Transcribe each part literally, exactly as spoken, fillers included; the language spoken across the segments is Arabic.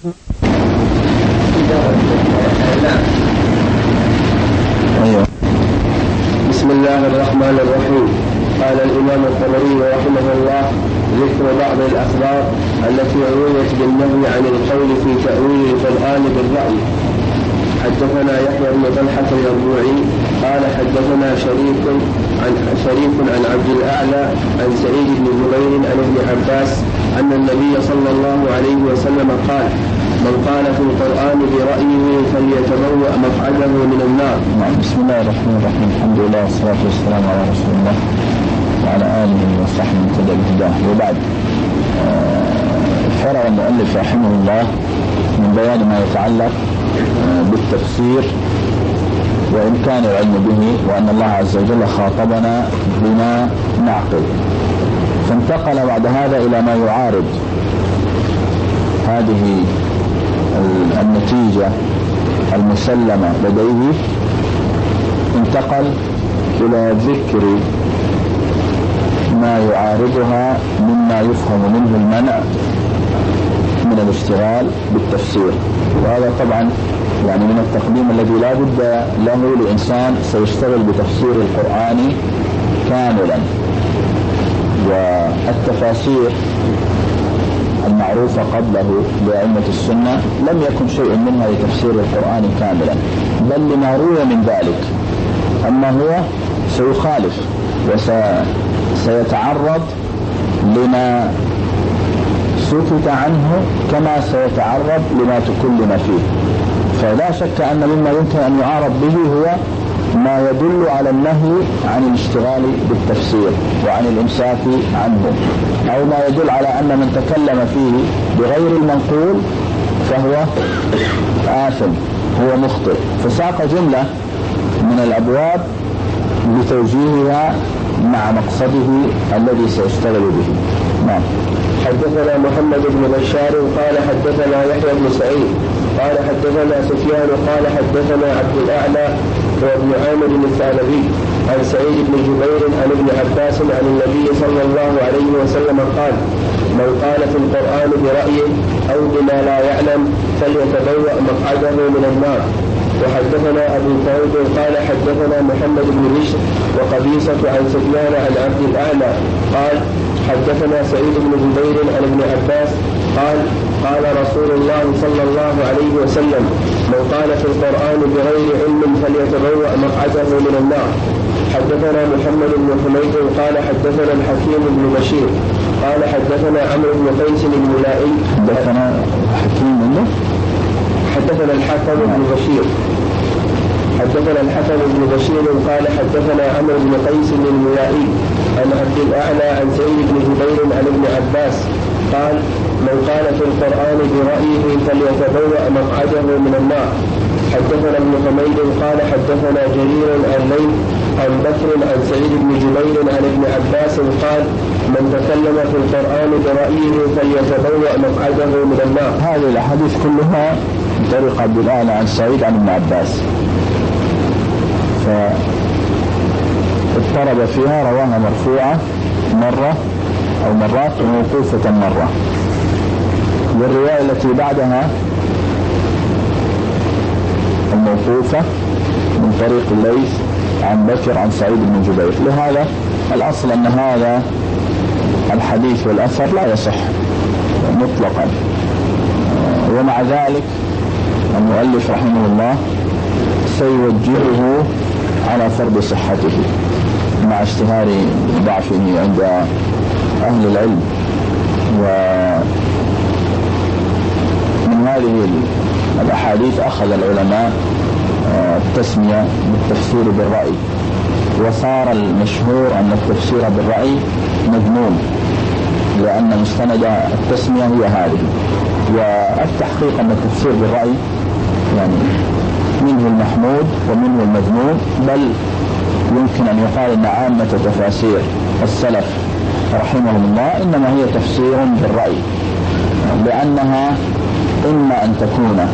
أيوة. بسم الله الرحمن الرحيم. قال الإمام الطبري رحمه الله: ذكر بعض الأخبار التي رويت بالنهي عن القول في تأويل القرآن بالرأي. حدثنا يحيى بن طلحة اليربوعي قال حدثنا شريك عن شريك عن عبد الأعلى عن سعيد بن جبير عن ابن عباس أن النبي صلى الله عليه وسلم قال: من قال في القرآن برأيه فليتبوأ مقعده من النار. بسم الله الرحمن الرحيم. الحمد لله والصلاة والسلام على رسول الله وعلى آله وصحبه ومن هداه. وبعد، فرغ المؤلف رحمه الله من بيان ما يتعلق بالتفسير وإمكان العلم به، وأن الله عز وجل خاطبنا بما نعقل، فانتقل بعد هذا إلى ما يعارض هذه النتيجة المسلمة لديه. انتقل إلى ذكر ما يعارضها مما يفهم منه المنع من الاشتغال بالتفسير. وهذا طبعا يعني من التقديم الذي لا بد له لإنسان سيشتغل بتفسير القرآن كاملا. والتفاسير المعروفة قبله لأئمة السنة لم يكن شيء منها لتفسير القرآن كاملا، بل لما روي من ذلك. أما هو سيخالف وسيتعرض لما سكت عنه كما سيتعرض لما تكلم فيه. فلا شك أن مما يمكن أن يعارض به هو ما يدل على النهي عن الاشتغال بالتفسير وعن الإمساك عنه، أو ما يدل على أن من تكلم فيه بغير المنقول فهو آثم، هو مخطئ. فساق جملة من الأبواب لتوجيهها مع مقصده الذي سيشتغل به. نعم. حدثنا محمد بن بشار قال حدثنا يحيى بن سعيد قال حدثنا سفيان قال حدثنا عبد الأعلى وابن عامر الثعلبي عن سعيد بن جبير عن ابن عباس عن النبي صلى الله عليه وسلم قال: من قال في القرآن برأيه أو بما لا يعلم فليتبوأ مقعده من النار. وحدثنا أبو داود قال حدثنا محمد بن بشر وقبيصة عن سفيان عن عبد الأعلى قال حدثنا سعيد بن جبير عن ابن عباس قال: قال رسول الله صلى الله عليه وسلم: من قال في القرآن بغير علم فليتبوأ مقعده من النار. حدثنا محمد بن حميد قال حدثنا الحكيم بن بشير قال حدثنا عمرو بن قيس الملائي حدثنا حكيم بن حدثنا الحكم بن بشير حدثنا الحكم بن بشير قال حدثنا عمرو بن قيس الملائي عن عبد الأعلى عن سعيد بن جبير عن ابن عباس قال: من قال في القرآن برأيه فليتبوأ مقعده من النار. حدثنا ابن حميد قال حدثنا جرير عن ليث عن بكر عن سعيد بن جبير عن ابن عباس قال: من تكلم في القرآن برأيه فليتبوأ مقعده من النار. هذه الأحاديث كلها من طريق عبد الأعلى عن سعيد عن ابن عباس، فاضطرب فيها، رواها مرفوعة مرة أو مرات وموقوفة مرة. والرواية التي بعدها الموقوفة من طريق الليث عن بكر عن سعيد بن جبير. لهذا الأصل أن هذا الحديث والأثر لا يصح مطلقا. ومع ذلك المؤلف رحمه الله سيوجهه على فرض صحته مع اشتهار ضعفه عند أهل العلم. ومن هذه الأحاديث أخذ العلماء التسمية بالتفسير بالرأي، وصار المشهور أن التفسير بالرأي مذموم، لأن مستند التسمية هي هذه. والتحقيق أن التفسير بالرأي يعني منه المحمود ومنه المذموم، بل يمكن أن يقال أن عامة تفاسير السلف رحمهم الله إنما هي تفسير بالرأي، لأنها إما أن تكون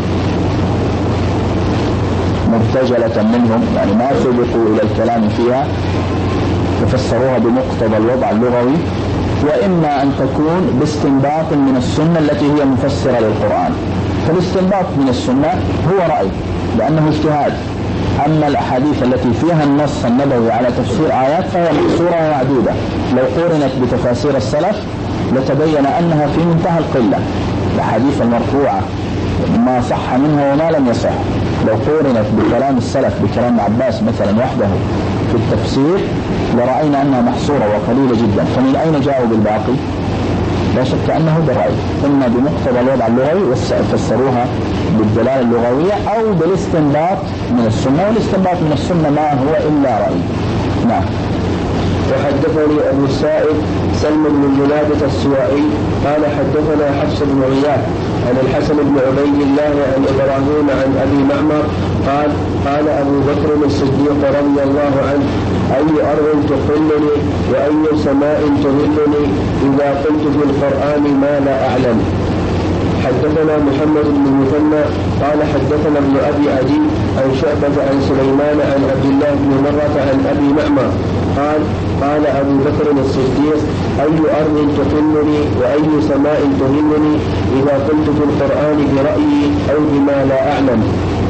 مرتجلة منهم، يعني ما سبقوا إلى الكلام فيها ففسروها بمقتضى الوضع اللغوي، وإما أن تكون باستنباط من السنة التي هي مفسرة للقرآن. فالاستنباط من السنة هو رأي لأنه اجتهاد. أما الأحاديث التي فيها النص النبوي على تفسير آيات فهي محصورة ومعدودة، لو قورنت بتفاسير السلف لتبين أنها في منتهى القلة. الأحاديث المرفوعة ما صح منها وما لم يصح لو قورنت بكلام السلف بكلام عباس مثلا وحده في التفسير لرأينا أنها محصورة وقليلة جدا. فمن أين جاءوا بالباقي؟ لا شك أنه بالرأي، إما بمقتضى الوضع اللغوي وفسروها بالدلالة اللغوية أو بالاستنباط من السنة، والاستنباط من السنة ما هو إلا رأي. نعم. وحدثني أبو السائب سلم بن جنادة السوائي قال حدثنا حفص بن غياث عن الحسن بن عبيد الله عن إبراهيم عن أبي معمر قال قال أبو بكر الصديق رضي الله عنه أي أرض تقلني وأي سماء تهلني إذا قلت في القرآن ما لا أعلم. حدثنا محمد بن مثنى قال حدثنا ابن أبي عدي عن شعبة عن سليمان عن عبد الله بن مرة عن أبي معمر قال قال أبو بكر الصديق أي أرض تقلني وأي سماء تهلني إذا قلت في القرآن برأيي أو بما لا أعلم.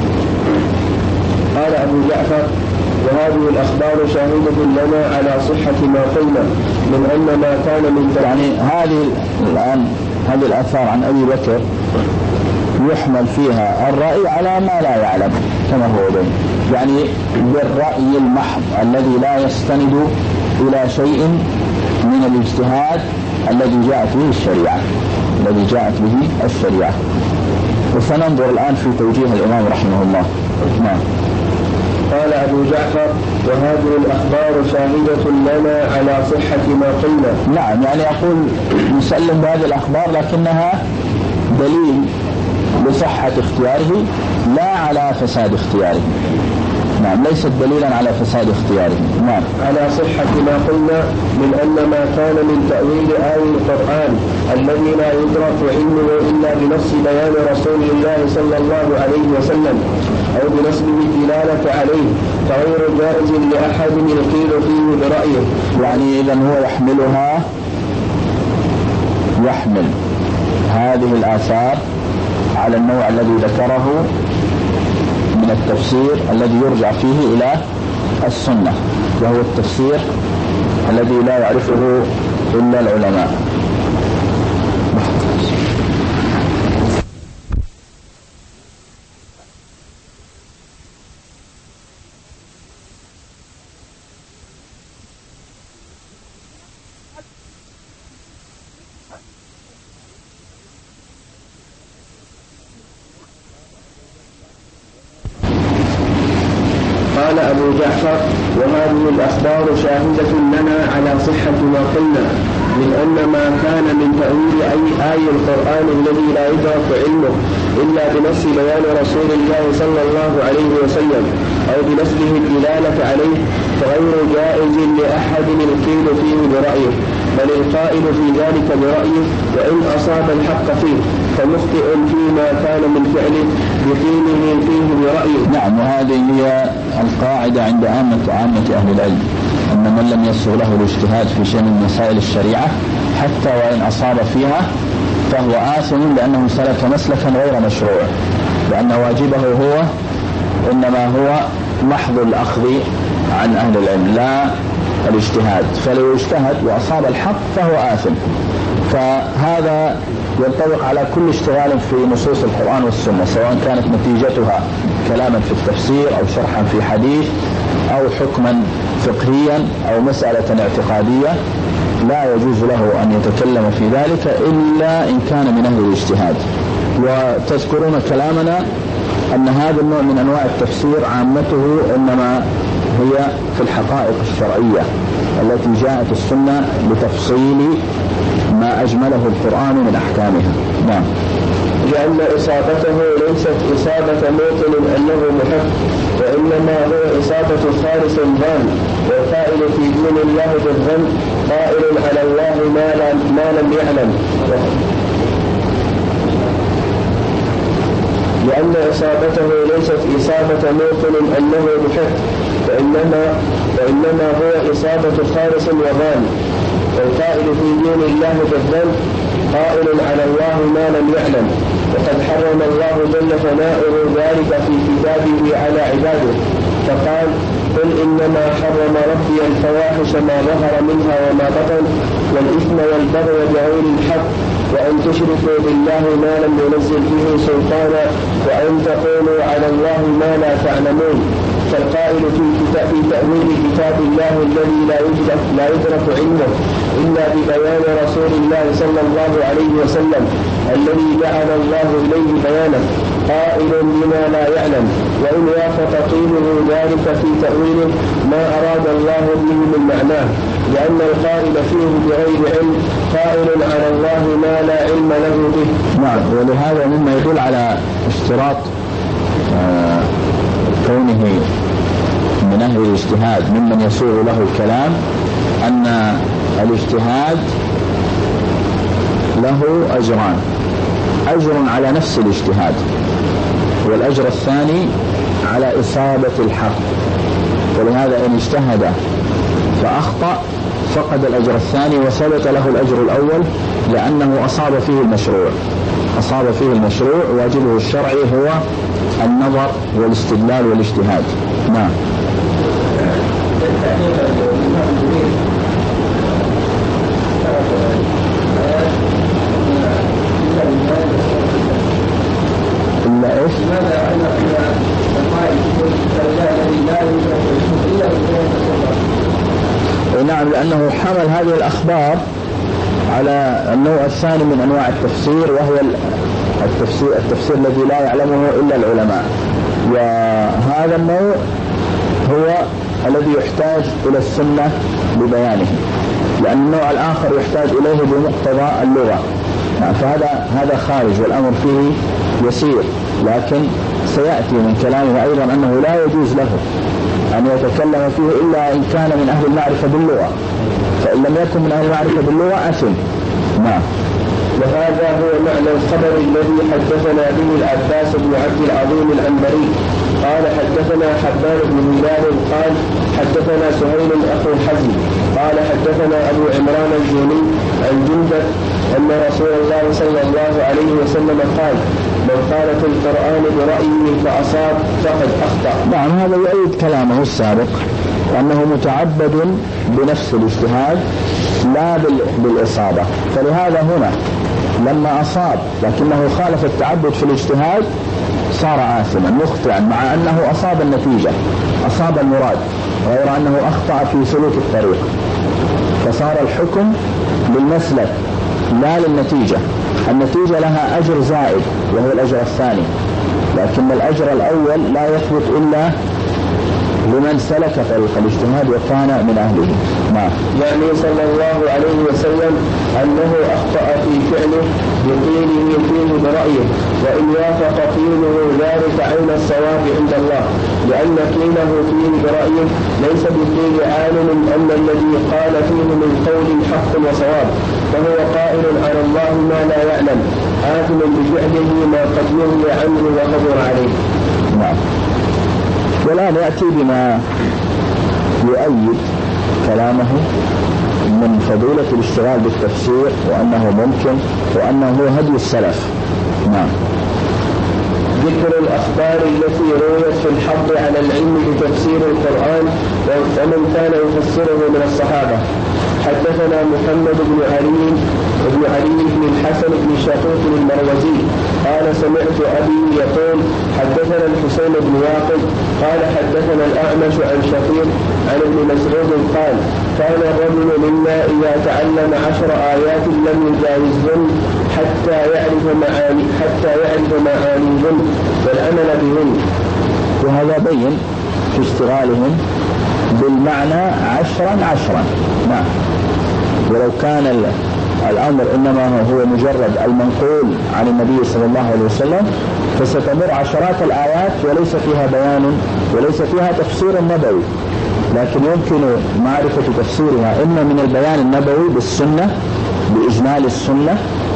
قال أبو جعفر وهذه الأخبار شاهدة لنا على صحة ما قلنا من أن ما كان من يعني هذه الآن هذه الآثار عن أبي بكر يحمل فيها الرأي على ما لا يعلم كما هو بين، يعني بالرأي المحض الذي لا يستند إلى شيء من الاجتهاد الذي جاءت به الشريعة الذي جاءت به الشريعة. وسننظر الآن في توجيه الإمام رحمه الله. نعم. قال أبو جعفر وهذه الأخبار شاهدة لنا على صحة ما قلنا. نعم، يعني أقول نسلم بهذه الأخبار لكنها دليل لصحة اختياره لا على فساد اختياره. نعم، ليست دليلا على فساد اختياره. نعم. على صحة ما قلنا من أن ما كان من تأويل آي القرآن الذي لا يدرك علمه إلا بنص بيان رسول الله صلى الله عليه وسلم أو بنصبه الدلالة عليه فغير جائز لأحد يقيل فيه برأيه. يعني إذن هو يحملها يحمل هذه الآثار على النوع الذي ذكره من التفسير الذي يرجع فيه إلى السنة، وهو التفسير الذي لا يعرفه إلا العلماء. قال أبو جعفر وهذه الأخبار شاهدة لنا على صحة ما قلنا من أن ما كان من تأويل أي آي القرآن الذي لا يدرك علمه إلا بنص بيان رسول الله صلى الله عليه وسلم أو بنصبه الدلالة عليه فغير جائز لأحد القيل فيه برأيه، بل القائل في ذلك برأيه وإن أصاب الحق فيه فمخطئ فيما كان من فعله بقيله فيه برأيه. نعم، وهذه هي القاعدة عند عامة عامة أهل العلم أن من لم يسر له الاجتهاد في شيء من مسائل الشريعة حتى وإن أصاب فيها فهو آثم لأنه سلك مسلكا غير مشروع، لأن واجبه هو إنما هو محض الأخذ عن أهل العلم لا الاجتهاد، فلو اجتهد وأصاب الحق فهو آثم. فهذا ينطبق على كل اشتغال في نصوص القرآن والسنة سواء كانت نتيجتها كلاما في التفسير أو شرحا في حديث أو حكما فقهيا أو مسألة اعتقادية، لا يجوز له أن يتكلم في ذلك إلا إن كان من أهل الاجتهاد. وتذكرون كلامنا أن هذا النوع من أنواع التفسير عامته إنما هي في الحقائق الشرعية التي جاءت السنة لتفصيل ما أجمله القرآن من أحكامها. نعم. لأن إصابته ليست إصابة موطن أنه محق، وإنما هو إصابة خالص ظن، والقائل في دين الله بالظن قائل على الله ما لم يعلم. لأن إصابته ليست إصابة موطن أنه محق، وإنما, وإنما هو إصابة خالص وظن، والقائل في دين الله بالظن قائل على الله ما لم يعلم. وقد حرم الله جل ثناؤه ذلك في كتابه على عباده فقال قل إنما حرم ربي الفواحش ما ظهر منها وما بطن والإثم والبغي بغير الحق وأن تشركوا بالله ما لم ينزل به سلطانا وأن تقولوا على الله ما لا تعلمون. فالقائل في كتاب تأويل كتاب الله الذي لا يدرك, لا يدرك علمه إلا ببيان رسول الله صلى الله عليه وسلم الذي جعل الله إليه بيانه قائل بما لا يعلم وإن وافق قيله ذلك في تأويله ما أراد الله به من معناه لأن القائل فيه بغير علم قائل على الله ما لا علم له به. نعم. ولهذا مما يدل على اشتراط آه كونه من أهل الاجتهاد ممن يسوغ له الكلام أن الاجتهاد له أجران: أجر على نفس الاجتهاد، والأجر الثاني على إصابة الحق. ولهذا إن اجتهد فأخطأ فقد الأجر الثاني وثبت له الأجر الأول لأنه أصاب فيه المشروع أصاب فيه المشروع واجبه الشرعي هو النظر والاستدلال والاجتهاد. نعم. إلا إيش؟ نعم، لأنه حمل هذه الأخبار على النوع الثاني من أنواع التفسير، وهو التفسير, التفسير الذي لا يعلمه إلا العلماء، وهذا النوع هو الذي يحتاج إلى السنة لبيانه، لأن النوع الآخر يحتاج إليه بمقتضى اللغة. فهذا هذا خارج والأمر فيه يسير، لكن سيأتي من كلامه أيضا أنه لا يجوز له أن يتكلم فيه إلا إن كان من أهل المعرفة باللغة، فإن لم يكن من أهل المعرفة باللغة أثم. نعم. وهذا هو معنى الخبر الذي حدثنا به العباس بن عبد العظيم العنبري قال حدثنا حبان بن هلال قال حدثنا سهيل أخو حزم قال حدثنا أبو عمران الجوني عن جندب أن رسول الله صلى الله عليه وسلم قال من قال في القرآن برأيه فأصاب فقد أخطأ. نعم، هذا يؤيد كلامه السابق وأنه متعبد بنفس الاجتهاد لا بالإصابة. فلهذا هنا لما أصاب لكنه خالف التعبد في الاجتهاد صار آثما مخطئا، مع أنه أصاب النتيجة، أصاب المراد، غير أنه أخطأ في سلوك الطريق، فصار الحكم للمسلك لا للنتيجة. النتيجة لها أجر زائد وهو الأجر الثاني، لكن الأجر الأول لا يثبت إلا لمن سلك طريق الاجتهاد وكان من أهله. نعم. يعني صلى الله عليه وسلم أنه أخطأ في فعله بقيله فيه برأيه، وإن وافق قيله ذلك عين الصواب عند الله، لأن قيله فيه برأيه ليس بقيل عالم أن الذي قال فيه من قول حق وصواب، فهو قائل على الله ما لا يعلم آثم بفعله ما قد نهي عنه وقدر عليه. نعم. والآن يأتي بما يؤيد كلامه من فضيلة الاشتغال بالتفسير وأنه ممكن وأنه هو هدي السلف. نعم. ذكر الأخبار التي رويت في الحض على العلم بتفسير القرآن ومن كان يفسره من الصحابة. حدثنا محمد بن علي بن علي بن الحسن بن شقيق المروزي قال سمعت أبي يقول حدثنا الحسين بن واقد قال حدثنا الأعمش عن شقيق عن ابن مسعود قال كان الرجل منا إذا تعلم عشر آيات لم يجاوزهن حتى يعرف معاني حتى يعرف معانيهن والعمل بهن. وهذا بين في اشتغالهم بالمعنى عشرا عشرا. نعم. ولو كان الأمر إنما هو مجرد المنقول عن النبي صلى الله عليه وسلم فستمر عشرات الآيات وليس فيها بيان وليس فيها تفسير نبوي، لكن يمكن معرفة تفسيرها إما من البيان النبوي بالسنة بإجمال السنة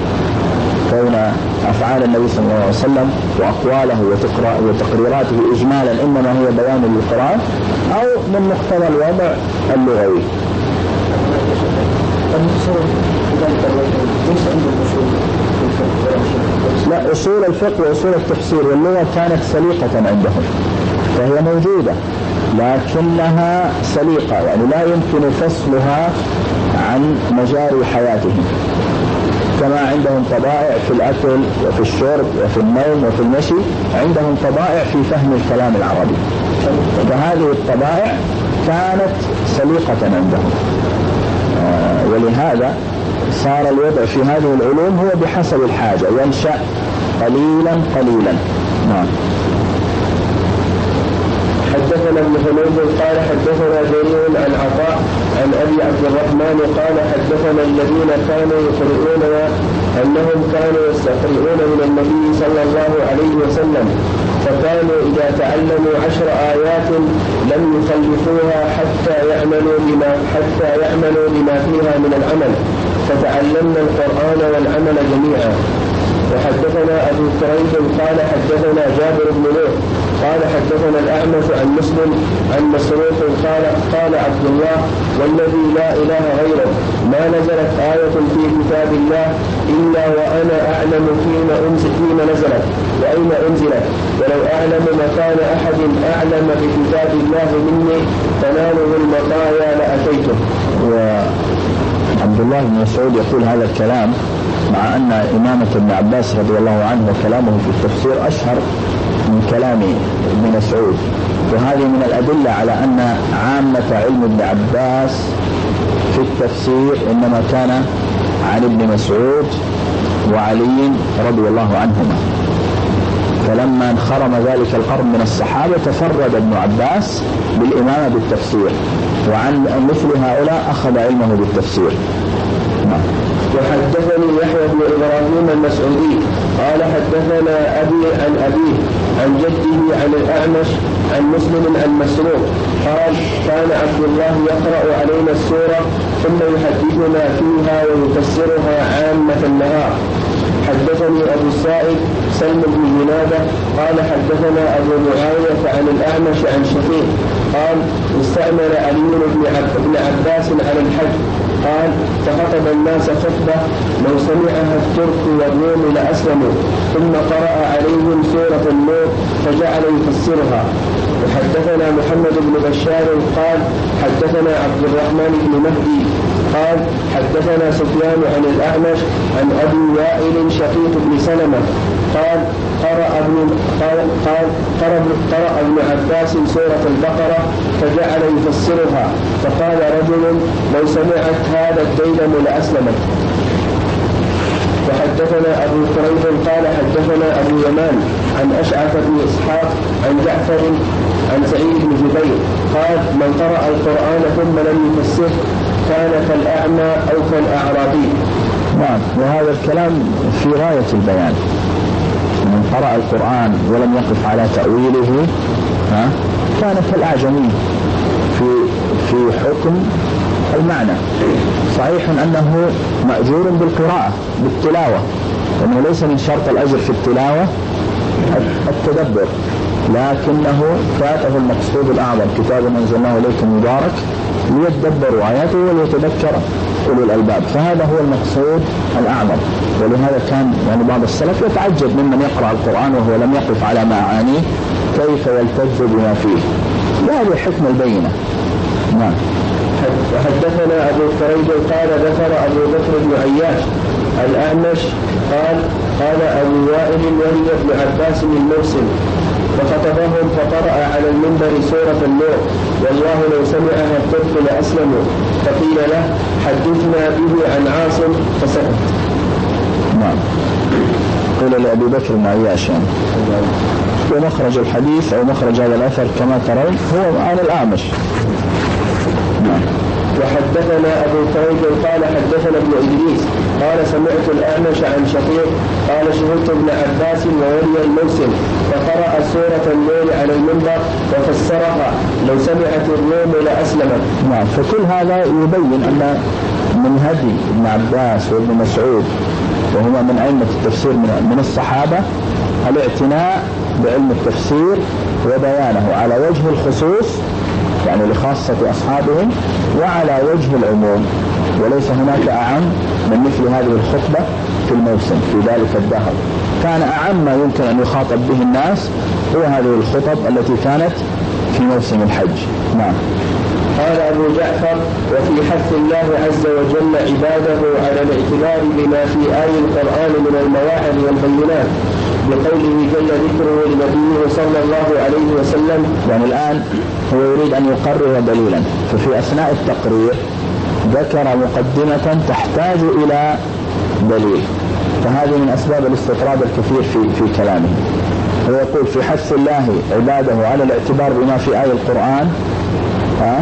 كون أفعال النبي صلى الله عليه وسلم وأقواله وتقريراته إجمالا إنما هي بيان للقرآن، أو من مقتضى الوضع اللغوي. لا، أصول الفقه وأصول التفسير واللغة كانت سليقة عندهم، فهي موجودة لكنها سليقة، يعني لا يمكن فصلها عن مجاري حياتهم، كما عندهم طبائع في الأكل وفي الشرب وفي النوم وفي المشي، عندهم طبائع في فهم الكلام العربي، فهذه الطبائع كانت سليقة عندهم. آه ولهذا صار الوضع في هذه العلوم هو بحسب الحاجة، ينشأ قليلا قليلا. نعم. حدثنا ابن حميد قال حدثنا جرير عن عطاء عن أبي عبد الرحمن قال حدثنا الذين كانوا يقرؤوننا أنهم كانوا يستقرؤون من النبي صلى الله عليه وسلم، فكانوا إذا تعلموا عشر آيات لم يخلفوها حتى يعملوا بما حتى يعملوا بما فيها من العمل، فتعلمنا القرآن والعمل جميعا. وحدثنا أبو كريب قال حدثنا جابر بن نوح قال حدثنا الأعمش عن مسلم عن مسروق قال قال عبد الله والذي لا إله غيره ما نزلت آية في كتاب الله إلا وأنا أعلم فيما أنزل فيما نزلت وأين أنزلت، ولو أعلم مكان أحد أعلم بكتاب الله مني تناله المطايا لأتيته. وعبد الله بن مسعود يقول هذا الكلام مع أن إمامة ابن عباس رضي الله عنه وكلامه في التفسير أشهر من كلام ابن مسعود، وهذه من الأدلة على أن عامة علم ابن عباس في التفسير إنما كان عن ابن مسعود وعلي رضي الله عنهما، فلما انخرم ذلك القرن من الصحابة تفرد ابن عباس بالإمامة بالتفسير، وعن مثل هؤلاء أخذ علمه بالتفسير. وحدثني يحيى بن إبراهيم المسعودي قال حدثنا أبي عن أبيه عن جده عن الأعمش عن مسلم عن مسروق قال كان عبد الله يقرأ علينا السورة ثم يحدثنا فيها ويفسرها عامة النهار. حدثني أبو السائب سلم بن جنادة قال حدثنا أبو معاوية عن الأعمش عن شقيق قال استعمل علي بن عباس على الحج قال فخطب الناس خطبة لو سمعها الترك والروم لأسلموا، ثم قرأ عليهم سورة النور فجعل يفسرها. وحدثنا محمد بن بشار قال حدثنا عبد الرحمن بن مهدي قال حدثنا سفيان عن الأعمش عن أبي وائل شقيق بن سلمة قال قرأ ابن قال قال قرأ, قرأ ابن عباس سورة البقرة فجعل يفسرها، فقال رجل لو سمعت هذا الديلم لأسلمت. وحدثنا أبو كريب قال حدثنا أبو يمان عن أشعث بن إسحاق عن جعفر عن سعيد بن جبير قال من قرأ القرآن ثم لم يفسره كان كالأعمى أو كالأعرابي. نعم، وهذا الكلام في غاية البيان. من قرأ القرآن ولم يقف على تأويله ها كان كالأعجمي في في حكم المعنى. صحيح أنه مأجور بالقراءة بالتلاوة، لأنه ليس من شرط الأجر في التلاوة التدبر، لكنه فاته المقصود الأعظم كتاب أنزلناه إليكم مبارك ليتدبروا آياته وليتذكر أولو الألباب، فهذا هو المقصود الأعظم. ولهذا كان يعني بعض السلف يتعجب ممن يقرأ القرآن وهو لم يقف على معانيه كيف يلتز بما فيه، وهذه حكم البينة. نعم. حدثنا أبو كريب قال ذكر أبو بكر بن عياش الأعمش قال قال أبو وائل ولي بن عباس الموسم فخطبهم فقرأ على المنبر سورة النور والله لو سمعها الترك لأسلموا، فقيل له حدثنا به عن عاصم فسكت. نعم. قيل لأبي بكر بن عياش يعني. ومخرج الحديث أو مخرج هذا الأثر كما ترون هو عن الأعمش. نعم. وحدثنا أبو كريب قال حدثنا ابن إدريس قال سمعت الأعمش عن شقيق قال شهدت ابن عباس وولي الموسم فقرأ سورة النور على المنبر وفسرها لو سمعت الروم لأسلمت. نعم. فكل هذا يبين أن من هدي ابن عباس وابن مسعود وهما من أئمة التفسير من الصحابة الاعتناء بعلم التفسير وبيانه على وجه الخصوص يعني لخاصة أصحابهم وعلى وجه العموم، وليس هناك أعم من مثل هذه الخطبة في الموسم في ذلك الدهر. كان أعم ما يمكن أن يخاطب به الناس هو هذه الخطب التي كانت في موسم الحج. نعم. قال أبو جعفر: وفي حث الله عز وجل عباده على الاعتبار بما في آي القرآن من المواعظ والبينات بقوله جل ذكره لنبيه صلى الله عليه وسلم. يعني الآن هو يريد أن يقرر دليلا، ففي أثناء التقرير ذكر مقدمة تحتاج إلى دليل، فهذه من أسباب الاستطراد الكثير في في كلامه. هو يقول في حث الله عباده على الاعتبار بما في آي القرآن ها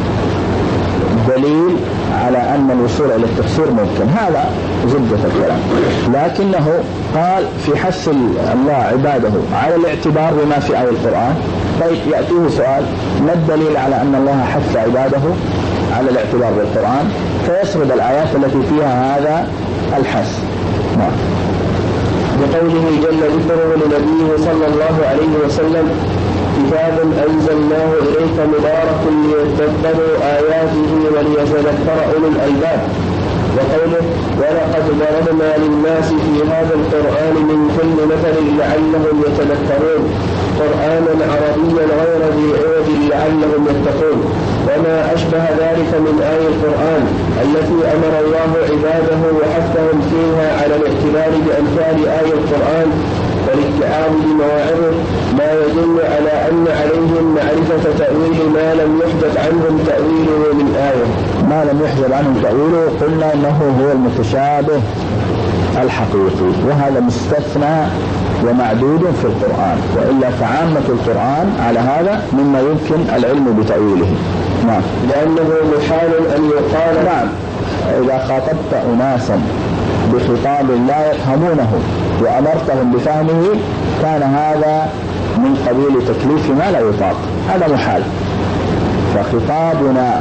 دليل على أن الوصول إلى التفسير ممكن، هذا زبدة الكلام. لكنه قال في حث الله عباده على الاعتبار بما في آي القرآن. طيب يأتيه سؤال: ما الدليل على أن الله حث عباده على الاعتبار بالقرآن؟ فيسرد الآيات التي فيها هذا الحث. نعم. بقوله جل ذكره لنبيه صلى الله عليه وسلم: كتاب أنزلناه إليك مبارك ليتدبروا آياته وليتذكر أولو الألباب. وقوله: ولقد ضربنا للناس في هذا القرآن من كل مثل لعلهم يتذكرون قرآنا عربيا غير ذي عوج لعلهم يتقون. وما أشبه ذلك من آي القرآن التي أمر الله عباده وحثهم فيها على الاعتبار بأمثال آي القرآن والاتعاظ بمواعظه ما يدل على أن عليهم معرفة تأويل ما لم يحدث عنهم تأويله من آية. ما لم يحدث عنهم تأويله قلنا أنه هو المتشابه الحقيقي، وهذا مستثنى ومعدود في القرآن، وإلا فعامة القرآن على هذا مما يمكن العلم بتأويله. نعم. لأنه محال أن يقال. نعم. إذا خاطبت أناسا بخطاب لا يفهمونه وأمرتهم بفهمه كان هذا من قبيل تكليف ما لا يطاق، هذا محال. فخطابنا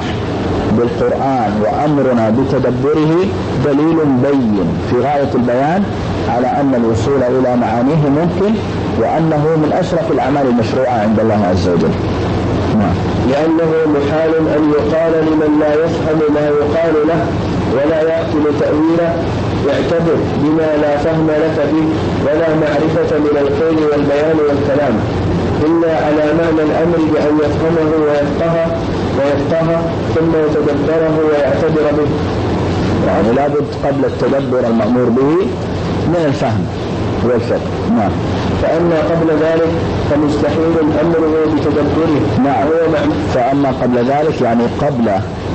بالقرآن وأمرنا بتدبره دليل بين في غاية البيان على أن الوصول إلى معانيه ممكن، وأنه من أشرف الأعمال المشروعة عند الله عز وجل. نعم. لأنه محال أن يقال لمن لا يفهم ما يقال له ولا يأكل تأويله يعتبر بما لا فهم لك به ولا معرفة من القول والبيان والكلام، إلا على معنى الأمر بأن يفهمه ويفقهه ويفقهه ثم يتدبره ويعتبر به. يعني لابد قبل التدبر المأمور به من الفهم والفقه. نعم. فأما قبل ذلك فمستحيل أمره بتدبره. نعم. فأما قبل ذلك يعني قبل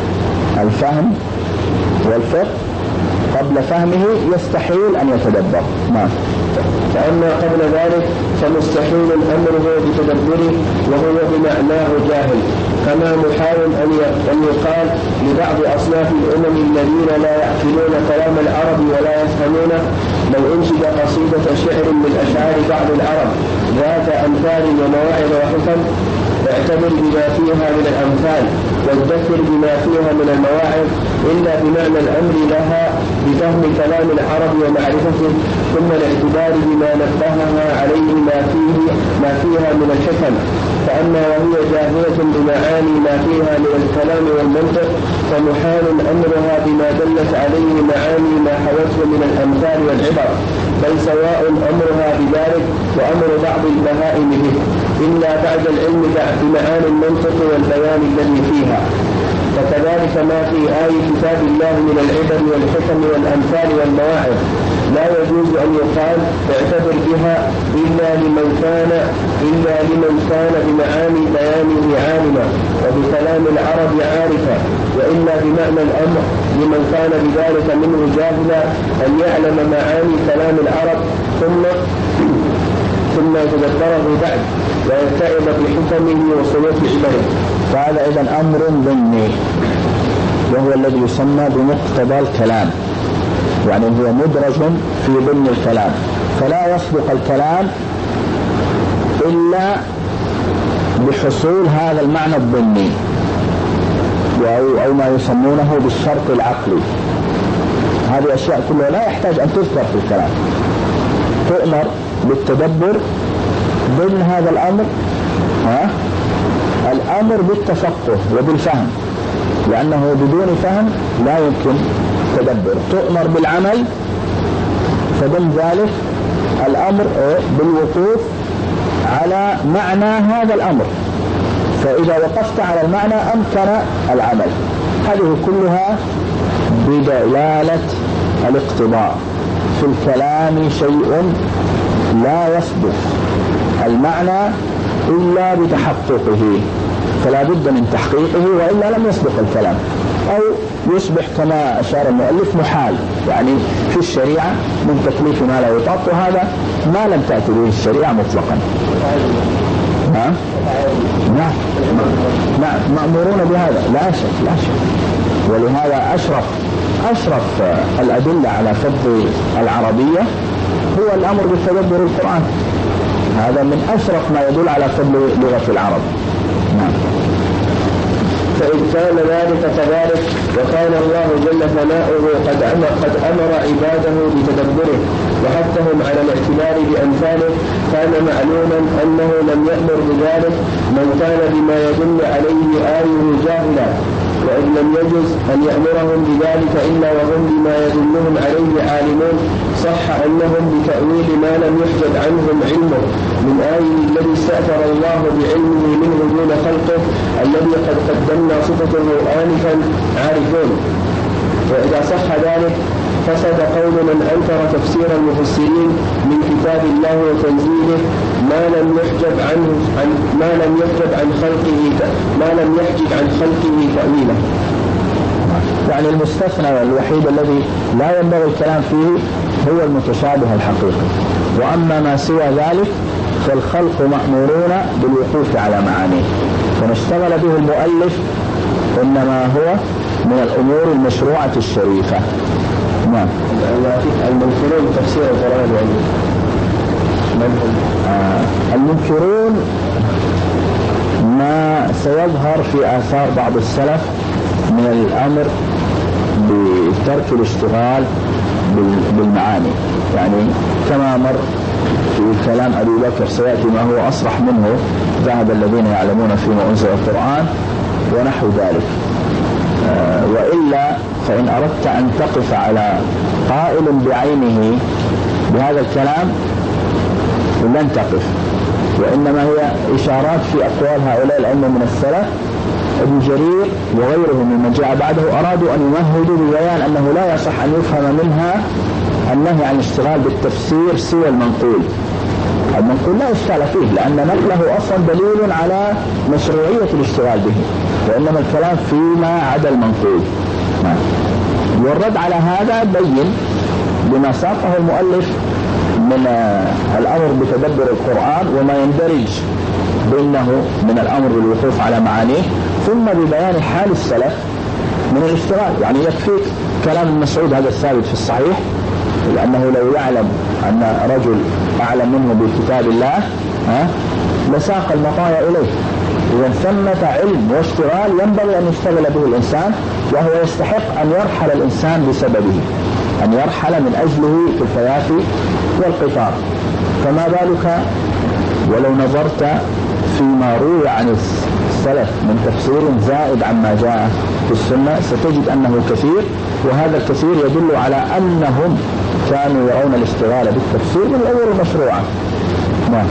الفهم والفقه، قبل فهمه يستحيل أن يتدبر. نعم. فأما قبل ذلك فمستحيل أمره بتدبره وهو بمعناه جاهل، كما محال أن يقال لبعض أصناف الأمم الذين لا يعقلون كلام العرب ولا يفهمونه لو أنشد قصيدة شعر من أشعار بعض العرب ذات أمثال ومواعظ وحكم اعتبر بما فيها من الأمثال والذكر بما فيها من المواعظ إلا بمعنى الأمر لها بفهم كلام العرب ومعرفته، ثم الاعتبار بما نبهها عليه ما فيه ما فيها من الحكم. فأما وهي جاهلة بمعاني ما فيها من الكلام والمنطق فمحال أمرها بما دلت عليه معاني ما حوته من الأمثال والعبر، بل سواء أمرها بذلك وأمر بعض البهائم به، إلا بعد العلم بمعاني المنطق والبيان الذي فيها. فكذلك ما في آي كتاب الله من العبر والحكم والأمثال والمواعظ لا يجوز أن يقال اعتبر بها إلا لمن كان إلا لمن كان بمعاني بيانه عالما وبكلام العرب عارفا، وإلا بمعنى الأمر لمن كان بذلك منه جاهلا أن يعلم معاني كلام العرب ثم ثم يتذكره بعد ويتعظ بحكمه وصلوات عبره. فهذا إذن أمر ضمني وهو الذي يسمى بمقتضى الكلام، يعني هو مدرج في ضمن الكلام، فلا يصدق الكلام إلا بحصول هذا المعنى الضمني أو ما يسمونه بالشرط العقلي. هذه أشياء كلها لا يحتاج أن تذكر في الكلام، تؤمر بالتدبر ضمن هذا الأمر ها؟ الأمر بالتفقه وبالفهم، لأنه بدون فهم لا يمكن تدبر. تؤمر بالعمل فضمن ذلك الأمر بالوقوف على معنى هذا الأمر، فإذا وقفت على المعنى أمكن العمل. هذه كلها بدلالة الاقتضاء. في الكلام شيء لا يصدق المعنى إلا بتحققه، فلا بد من تحقيقه وإلا لم يصدق الكلام، أو يصبح كما أشار المؤلف محال، يعني في الشريعة من تكليف ما لا يطاق، وهذا ما لم تأتي به الشريعة مطلقا. نعم نعم نعم مأمورون بهذا لا شك لا شك. ولهذا أشرف أشرف الأدلة على فضل العربية هو الأمر بتدبر القرآن، هذا من أشرف ما يدل على فضل لغة العرب. نعم. فإن كان ذلك كذلك وكان الله جل ثناؤه قد أمر, قد أمر عباده بتدبره وحثهم على الاعتبار بأمثاله، كان معلوما أنه لم يأمر بذلك من كان بما يدل عليه آيه جاهلا، وإن لم يجز أن يأمرهم بذلك إلا وهم بما يدلهم عليه عالمون، صح أنهم بتأويل ما لم يحجب عنهم علمه من آيه الذي استأثر الله بعلمه منه دون خلقه الذي قد قدمنا صفته آنفا عارفون. وإذا صح ذلك فسد قول من أنكر تفسير المفسرين من كتاب الله وتنزيله ما لم يحجب عنه عن ما لم يحجب عن خلقه ما لم يحجب عن خلقه تأويله. يعني المستثنى الوحيد الذي لا ينبغي الكلام فيه هو المتشابه الحقيقي، وأما ما سوى ذلك فالخلق مأمورون بالوقوف على معانيه، فنشتغل به المؤلف إنما هو من الأمور المشروعة الشريفة. نعم. المنكرون تفسير القرآن يعني آه المنكرون ما سيظهر في آثار بعض السلف من الأمر بترك الاشتغال بالمعاني، يعني كما مر في كلام أبي بكر سيأتي ما هو أصرح منه، ذهب الذين يعلمون فيما أنزل القرآن ونحو ذلك. آه وإلا فإن أردت أن تقف على قائل بعينه بهذا الكلام لن تقف، وإنما هي إشارات في أقوال هؤلاء الأئمة من السلف. ابن جرير وغيره ممن جاء بعده أرادوا أن يمهدوا ببيان أنه لا يصح أن يفهم منها النهي عن الاشتغال بالتفسير سوى المنقول. المنقول لا إشكال فيه لأن نقله أصلا دليل على مشروعية الاشتغال به، وإنما الكلام فيما عدا المنقول. والرد على هذا بين بما ساقه المؤلف من الأمر بتدبر القرآن وما يندرج بينه من الأمر بالوقوف على معانيه، ثم ببيان حال السلف من الاشتغال. يعني يكفيك كلام المسعود هذا الثابت في الصحيح، لأنه لو يعلم أن رجل أعلم منه بكتاب الله ها لساق المطايا إليه. إذا ثمة علم واشتغال ينبغي أن يشتغل به الإنسان، وهو يستحق أن يرحل الإنسان بسببه، أن يرحل من أجله في الفيافي والقطار. فما بالك ولو نظرت فيما روي عن السلف من تفسير زائد عما جاء في السنة ستجد أنه كثير، وهذا الكثير يدل على أنهم كانوا يرون الاشتغال بالتفسير من الأمور المشروعة. نعم.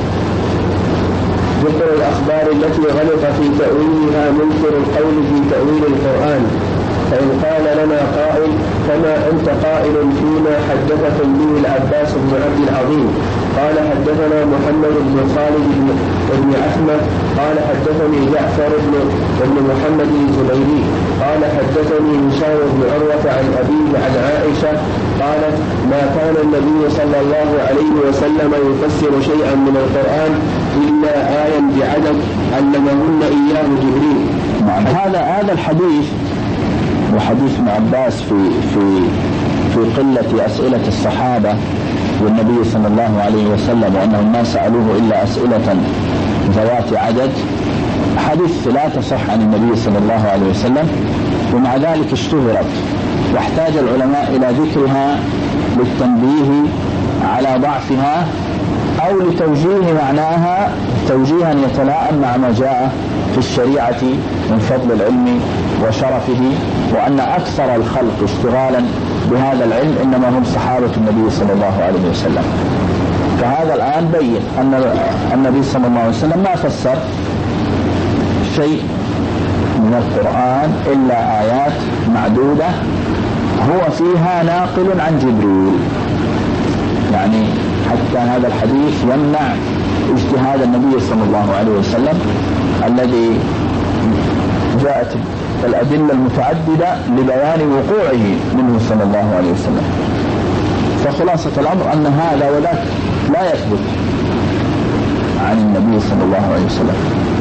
ذكر الأخبار التي غلط في تأويلها منكر القول في تأويل القرآن. فإن قال لنا قائل فما أنت قائل فيما حدثكم به العباس بن عبد العظيم قال حدثنا محمد بن خالد بن عثمة قال حدثني جعفر بن محمد الزبيري قال حدثني هشام بن عروة عن أبيه عن عائشة قالت ما كان النبي صلى الله عليه وسلم يفسر شيئا من القرآن إلا آية بعدد علمهن إياه جبريل. هذا هذا الحديث وحديث ابن عباس في في في قلة أسئلة الصحابة والنبي صلى الله عليه وسلم وأنهم ما سألوه إلا أسئلة ذوات عدد، حديث لا تصح عن النبي صلى الله عليه وسلم، ومع ذلك اشتهرت واحتاج العلماء إلى ذكرها للتنبيه على ضعفها أو لتوجيه معناها توجيها يتلائم مع ما جاء في الشريعة من فضل العلم وشرفه، وأن أكثر الخلق اشتغالا بهذا العلم إنما هم صحابة النبي صلى الله عليه وسلم. فهذا الآن بين أن النبي صلى الله عليه وسلم ما فسر شيء من القرآن إلا آيات معدودة هو فيها ناقل عن جبريل، يعني حتى هذا الحديث يمنع اجتهاد النبي صلى الله عليه وسلم الذي جاءت الأدلة المتعددة لبيان وقوعه منه صلى الله عليه وسلم. فخلاصة الأمر أن هذا وذاك لا يثبت عن النبي صلى الله عليه وسلم.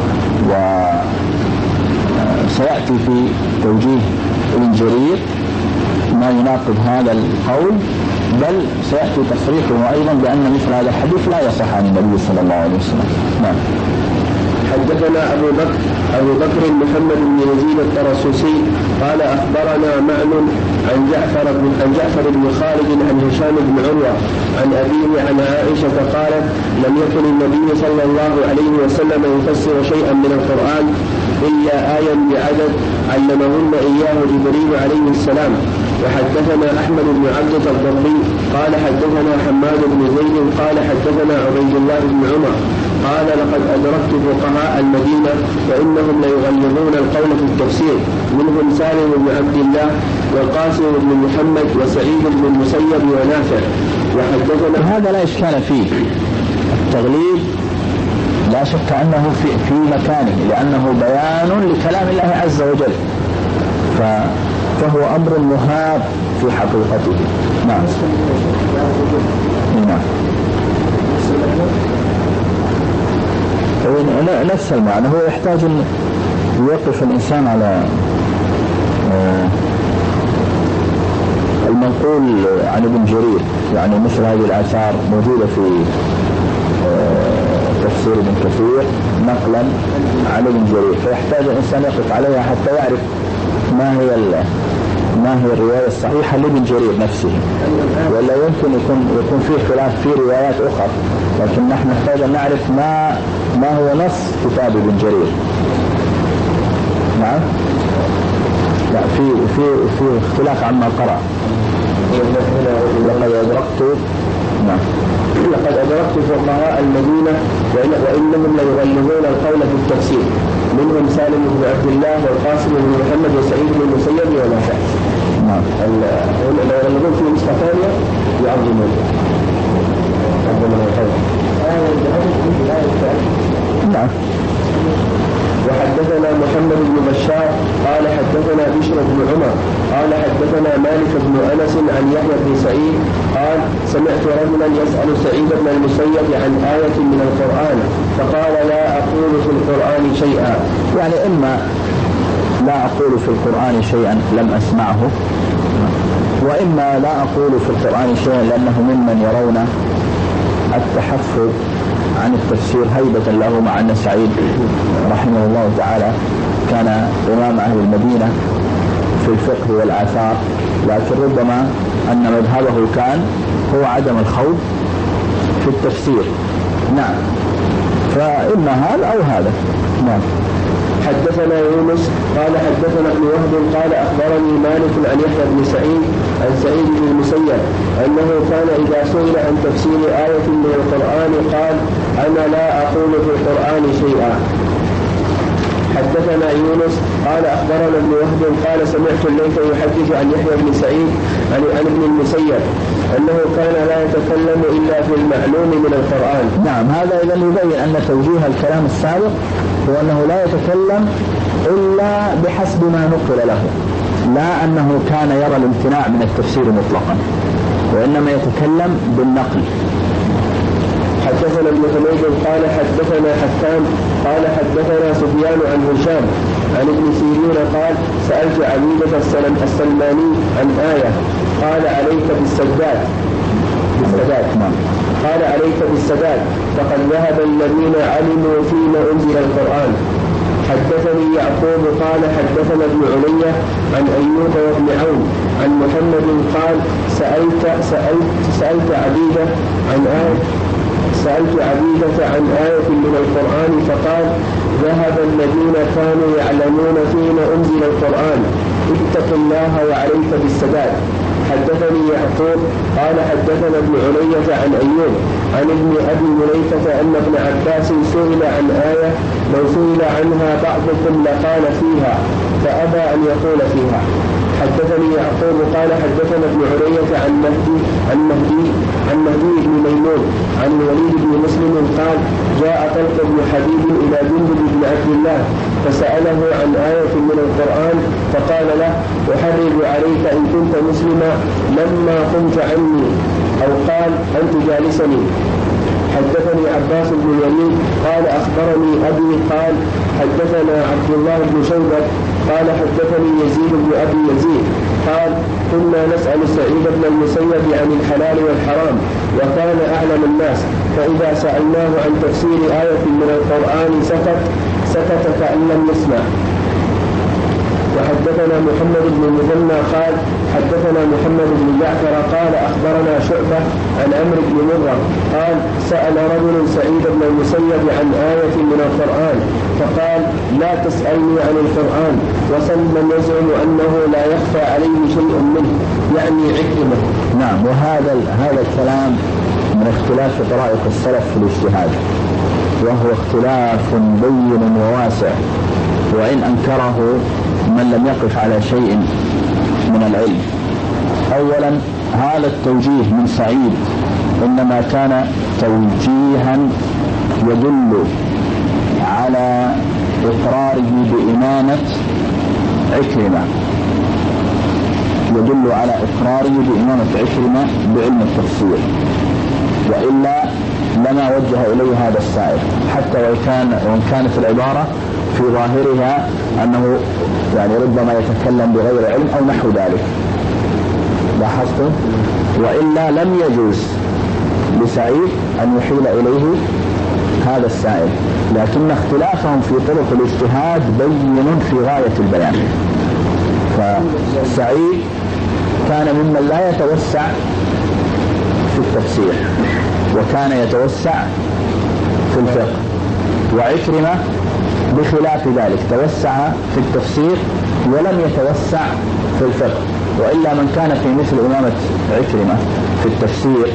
وسيأتي في توجيه ابن جرير ما يناقض هذا القول، بل سيأتي تصريحه أيضا بأن مثل هذا الحديث لا يصح عن النبي صلى الله عليه وسلم. نعم. حدثنا أبو بكر أبو بكر محمد بن يزيد الطرسوسي قال أخبرنا معن عن جعفر بن عن جعفر بن خالد عن هشام بن عروة عن أبيه عن عائشة قالت لم يكن النبي صلى الله عليه وسلم يفسر شيئا من القرآن إلا آية بعدد علمهن إياه جبريل عليه السلام. وحدثنا أحمد بن عبدة الضبي قال حدثنا حماد بن زيد قال حدثنا عبيد الله بن عمر قال لقد أدركت فقهاء المدينة وإنهم ليغلظون القول في التفسير، منهم سالم بن عبد الله والقاسم بن محمد وسعيد بن المسيب ونافع. وحدثنا هذا لا إشكال فيه، التغليظ لا شك أنه في, في مكانه لأنه بيان لكلام الله عز وجل، فهو أمر مهاب في حقيقته. نعم. نعم. نفس المعنى، هو يحتاج أن يوقف الإنسان على المنقول عن ابن جرير، يعني مثل هذه الآثار موجودة في تفسير ابن كثير نقلا عن ابن جرير، فيحتاج الإنسان يقف عليها حتى يعرف ما هي ما هي الرواية الصحيحة لابن جرير نفسه، ولا يمكن يكون يكون فيه خلاف في روايات أخرى، لكن نحن نحتاج أن نعرف ما ما هو نص كتاب ابن جرير. نعم. لا، في في في اختلاف عما قرأ. لقد أدركت نعم لقد أدركت فقهاء المدينة وإنهم ليغلظون القول في التفسير، منهم سالم بن عبد الله والقاسم بن محمد وسعيد بن المسيب ونافع. نعم. لو يغلظون في نسخة ثانية يعظمون نعم. وحدثنا محمد بن بشار قال حدثنا بشر بن عمر قال حدثنا مالك بن أنس عن يحيى بن سعيد قال سمعت رجلا يسأل سعيد بن المسيب عن آية من القرآن فقال لا أقول في القرآن شيئا، يعني إما لا أقول في القرآن شيئا لم أسمعه، وإما لا أقول في القرآن شيئا لأنه ممن يرون التحفظ عن التفسير هيبة له، مع أن سعيد رحمه الله تعالى كان إمام أهل المدينة في الفقه والآثار، لكن ربما أن مذهبه كان هو عدم الخوض في التفسير. نعم. فإما هذا أو هذا. نعم. حدثنا يونس قال حدثنا ابن وهب قال أخبرني مالك عن يحيى بن سعيد عن سعيد بن المسيب أنه كان إذا سئل عن تفسير آية من القرآن قال أنا لا أقول في القرآن شيئا. حدثنا يونس قال أخبرنا ابن وهب قال سمعت الليث يحدث عن يحيى بن سعيد عن ابن المسيب أنه كان لا يتكلم إلا في المعلوم من القرآن. نعم. هذا إذا يبين أن توجيه الكلام السابق هو أنه لا يتكلم إلا بحسب ما نقل له، لا أنه كان يرى الامتناع من التفسير مطلقا، وإنما يتكلم بالنقل. حدثنا ابن حميد قال حدثنا حسان قال حدثنا سفيان عن هشام عن ابن سيرين قال سألت عبيدة السلماني عن آية قال عليك بالسداد بالسداد قال عليك بالسداد فقد ذهب الذين علموا فيما أنزل القرآن. حدثني يعقوب قال حدثنا ابن علية عن أيوب وابن عون عن محمد قال سألت سألت سألت عبيدة عن آية سألت عبيدة عن آية من القرآن فقال ذهب الذين كانوا يعلمون فيما أنزل القرآن اتق الله وعليك بالسداد. حدثني يعقوب قال حدثنا ابن علية عن أيوب عن ابن أبي مليكة أن ابن عباس سئل عن آية لو سئل عنها بعضكم لقال فيها فأبى أن يقول فيها. حدثني يعقوب قال حدثنا ابن علية عن مهدي عن مهدي عن مهدي بن ميمون عن الوليد بن مسلم قال جاء طلق بن حبيب إلى جندب بن عبد الله فسأله عن آية من القرآن فقال له أحرج عليك إن كنت مسلما لما قمت عني أو قال أنت جالسني. حدثني عباس بن الوليد قال أخبرني أبي قال حدثنا عبد الله بن شوبة قال حدثني يزيد بن أبي يزيد قال كنا نسأل سعيد بن المسيب عن الحلال والحرام وكان أعلم الناس فإذا سألناه عن تفسير آية من القرآن سكت سكت كأن لم يسمع. وحدثنا محمد بن المثنى قال حدثنا محمد بن جعفر قال أخبرنا شعبة عن عمرو بن مرة قال سأل رجل سعيد بن المسيب عن آية من القرآن فقال لا تسألني عن القرآن وسلم يزعم أنه لا يخفى عليه شيء منه يعني عكرمة. نعم. وهذا هذا الكلام من اختلاف طرائق السلف في الاجتهاد وهو اختلاف بين وواسع وإن أنكره من لم يقف على شيء من العلم. أولا هذا التوجيه من سعيد إنما كان توجيها يدل على إقراره بإمامة عكرمة يدل على إقراره بإمامة عكرمة بعلم التفسير وإلا لما وجه إليه هذا السائل حتى وإن كان وإن كانت العبارة في ظاهرها أنه يعني ربما يتكلم بغير علم أو نحو ذلك. لاحظتم؟ وإلا لم يجوز لسعيد أن يحيل إليه هذا السائل لكن اختلافهم في طرق الاجتهاد بين في غاية البيان. فسعيد كان ممن لا يتوسع في التفسير وكان يتوسع في الفقه وعكرمة بخلاف ذلك توسع في التفسير ولم يتوسع في الفقه وإلا من كان في مثل إمامة عكرمة في التفسير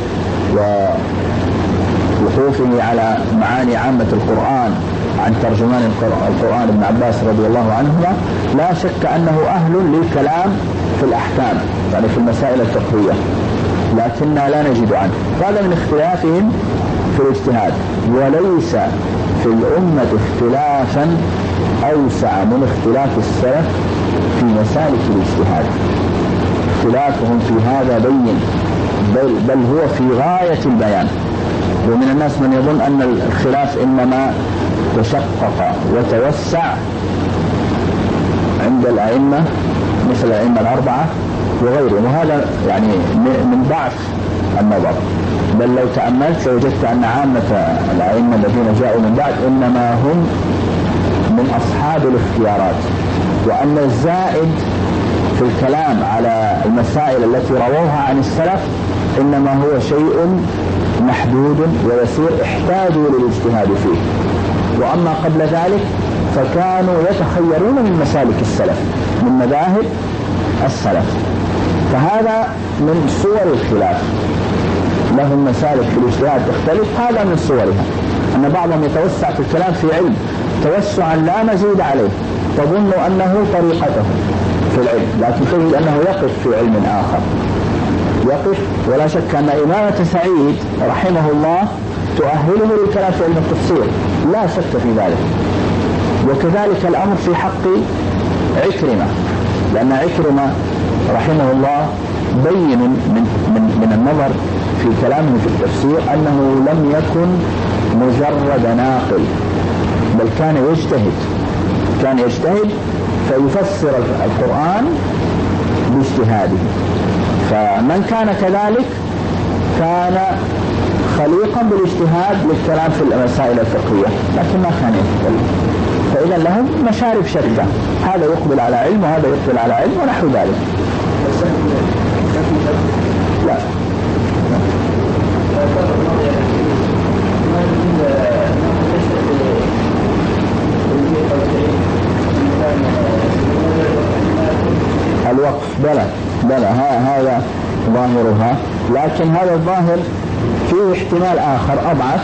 ووقوفه على معاني عامة القرآن عن ترجمان القرآن ابن عباس رضي الله عنهما لا شك أنه أهل للكلام في الأحكام يعني في المسائل الفقهية لكننا لا نجد عنه. هذا من اختلافهم في الاجتهاد وليس في الأمة اختلافا أوسع من اختلاف السلف في مسالك الاجتهاد. اختلافهم في هذا بين بل, بل هو في غاية البيان. ومن الناس من يظن أن الخلاف إنما تشقق وتوسع عند الأئمة مثل الأئمة الأربعة وغيرهم وهذا يعني من ضعف النظر بل لو تأملت لوجدت أن عامة الأئمة الذين جاءوا من بعد إنما هم من أصحاب الاختيارات وأن الزائد في الكلام على المسائل التي رووها عن السلف إنما هو شيء محدود ويسير احتاجوا للاجتهاد فيه. وأما قبل ذلك فكانوا يتخيرون من مسالك السلف من مذاهب السلف. فهذا من صور الخلاف لهم مسالك في الاجتهاد تختلف. هذا من صورها أن بعضهم يتوسع في الكلام في علم توسعا لا مزيد عليه تظن أنه طريقته في العلم لكن تجد أنه يقف في علم آخر يقف. ولا شك أن إمامة سعيد رحمه الله تؤهله للكلام في علم التفسير لا شك في ذلك. وكذلك الأمر في حق عكرمة لأن عكرمة رحمه الله بين من, من, من النظر في كلامه في التفسير أنه لم يكن مجرد ناقل بل كان يجتهد كان يجتهد فيفسر القرآن باجتهاده. فمن كان كذلك كان خليقا بالاجتهاد للكلام في المسائل الفقهية لكن ما كان يتكلم. فإذا لهم مشارب شتى هذا يقبل على علم وهذا يقبل على علم ونحو ذلك. لا الوقف بلى بلى هذا ظاهرها، لكن هذا الظاهر فيه احتمال آخر أضعف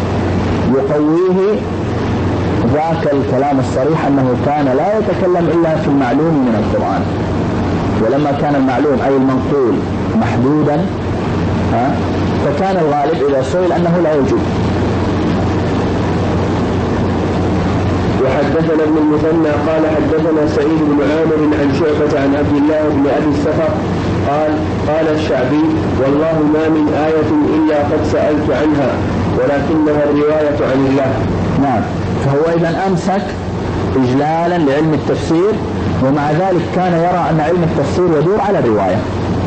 يقويه ذاك الكلام الصريح أنه كان لا يتكلم إلا في المعلوم من القرآن، ولما كان المعلوم أي المنقول محدودا ها فكان الغالب إذا سئل أنه لا يوجد. وحدثنا ابن المثنى قال حدثنا سعيد بن عامر عن شعبة عن عبد الله بن أبي السفر قال قال الشعبي والله ما من آية إلا قد سألت عنها ولكنها الرواية عن الله. نعم، فهو إذا أمسك إجلالا لعلم التفسير، ومع ذلك كان يرى أن علم التفسير يدور على الرواية